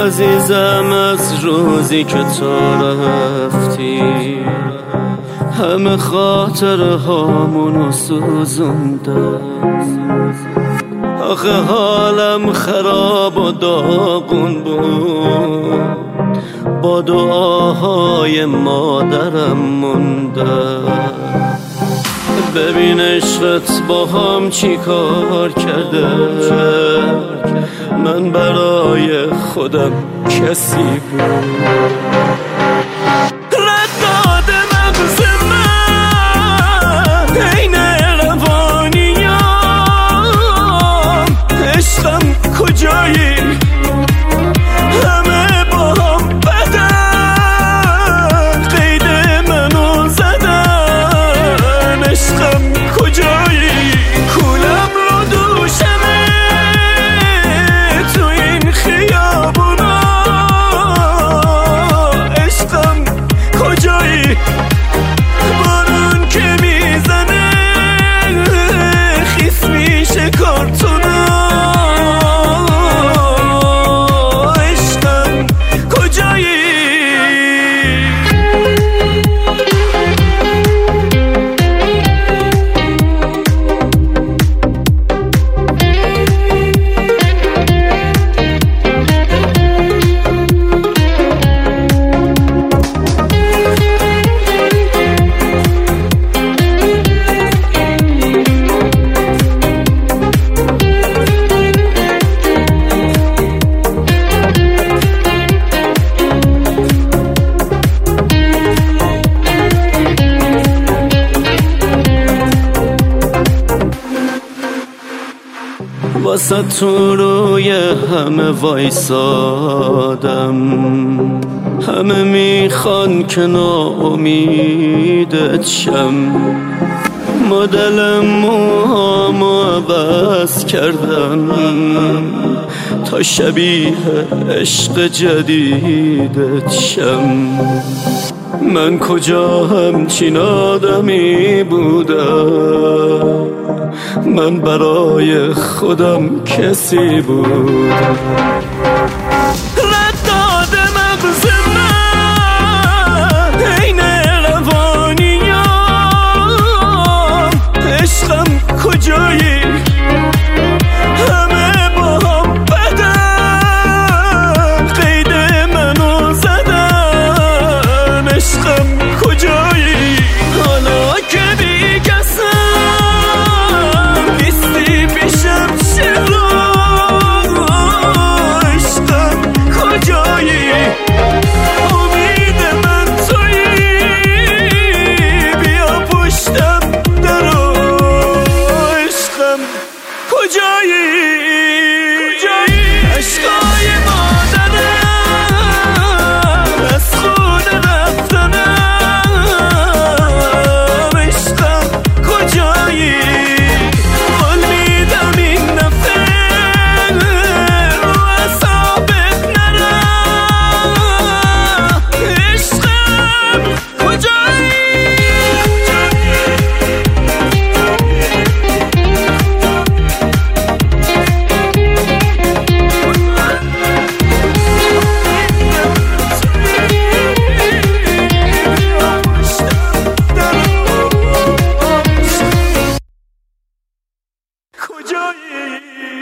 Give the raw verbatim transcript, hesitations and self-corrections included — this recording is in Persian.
عزیزم از روزی که تو رفتی همه خاطره هامونو سوزونده. آخه حالم خراب و داغون بود، با دعاهای مادرم مونده. ببین عشقت با هم چی کار کرده، من برای خودم کسی بود. کجایی همه با هم بدن، قید منو زدن. عشقم کجایی کولم رو دوشمه تو این خیابونا. عشقم کجایی بارون که میزنه خیس میشه کارتونا. واسه تو روی همه وایسادم، همه میخوان که ناامیدت شم. مدل موهامو عوض کردم تا شبیه عشق جدیدت شم. من کجا همچین آدمی بودم، من برای خودم کسی بودم. رداد مغز من عین روانیام. عشقم کجایی همه با هم بدن، قید منو زدن. عشقم کجایی حالا که بیکسم نیستی پیشم چرا. عشقم کجایی امید من تویی، بیا پشتم درو. عشقم کجایی عشقای مادرم از خونه رفتنم. عشقم کجایی قول میدم این دفعه رو اعصابت نرم. عشقم کجایی کجایی